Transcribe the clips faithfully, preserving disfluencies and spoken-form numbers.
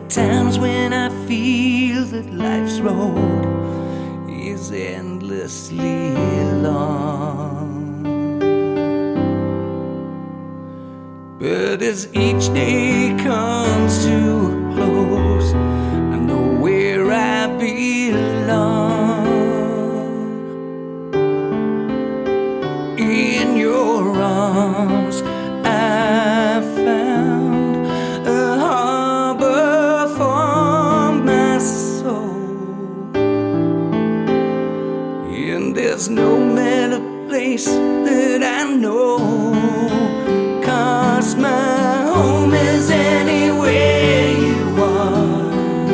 times when I feel that life's road is endlessly long. But as each day comes to a close, I know where I belong. In your arms I found a harbor for my soul, and there's no better place that I know, 'cause my home is anywhere you are,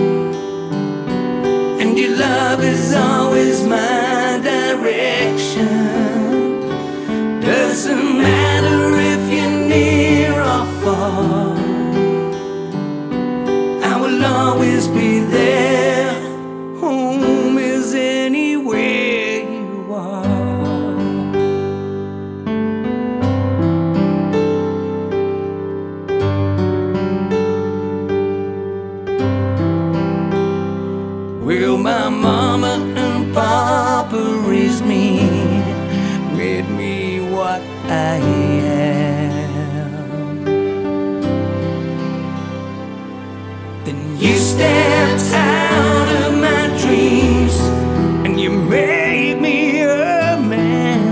and your love is always my direction. Doesn't matter if you're near or far, I will always be there. Home is anywhere you are. Well, my mama and papa raised me, made me what I am. Then you stepped out of my dreams and you made me a man.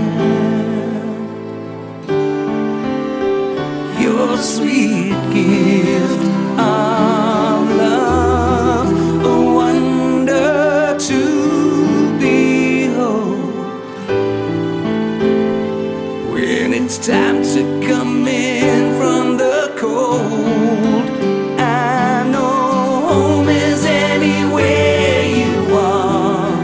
Your sweet gift of love, a wonder to behold. When it's time to come in from the cold, I know home is anywhere you are,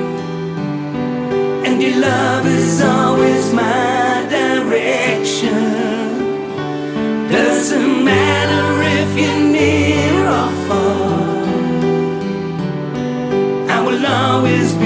and your love is always my direction. Doesn't matter if you're near or far, I will always be